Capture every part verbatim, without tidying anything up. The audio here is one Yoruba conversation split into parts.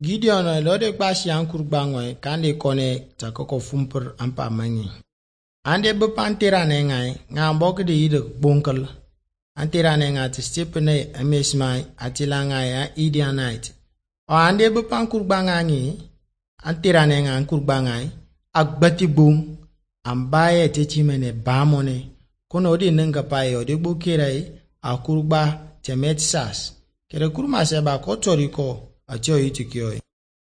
Gideon lode kwashi an kurbangwe kande kone takoko fumpur ampa mangi. Ande bepantira nengai ngambok de ide bonkel. Antira nenga te stipene amesmai atilanga ya idianite. O ande bepan kurbangangi antira nenga kurbangai agbati bum ambaye techimene bamone kono di nenga payo de bukirai akurba temetsas. Kere kurma seba kotoriko acho itikiyoi.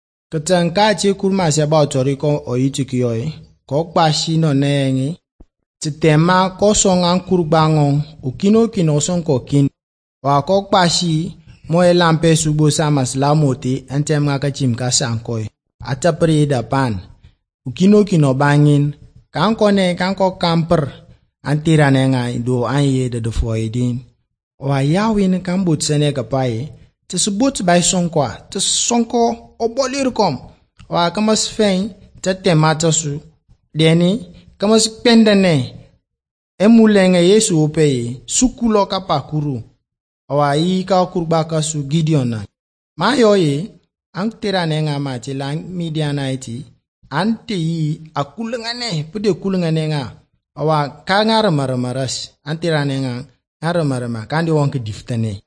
Katanka chi kurma seba otoriko o itikiyoi. Kokpa shino nengi. Titema kosong an kurbangon ukino kino son kokin. Wa kokpa shi moe lampe subo samas lamote entem ngaka chimka sankoi. Atapri da pan. Ukino kino bangin. Kanko ne kanko kamper. Antira nenga do anye de de foidin. Wa yawin kambut sene kapai. Tisubut by sonkwa. Tis sonko obolirkom. Wa kamas fein tete matasu. Deni kamas pendane. Emulenge Yesu opeye. Sukulo kapakuru. Wa yi ka kurbaka su Gideon. Mayoye. Antira nenga mati lang Midianite. Ante yi akulungane. Pude kulungane nga. Wa ka ngaramaramaras. Antira nenga. Ngaramarama. Kandi wonke diftane.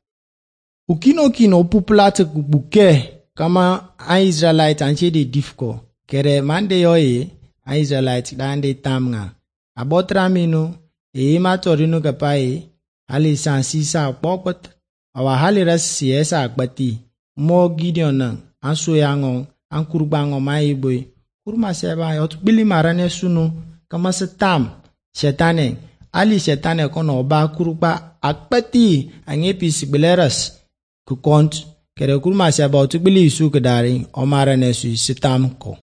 Ukino kino pupulate buke. Kama a Israelite anche de difko. Kere mande yoye. A Israelite dande tamnga. Abotra mino. E ima torino kapaye. Hali sansi sa pokot. Awa hali ras siesa akbati. Mo Gideon nang. Anso yangon. An kurbango maiboy. Kurma seba yot bili marane sunu. Kama se tam. Shetane. Ali shetane kono oba kurba akbati. Angepi sigbileras. Kukont. Kere kurma seba yot bili isu kedari. Omarane su sitam ko.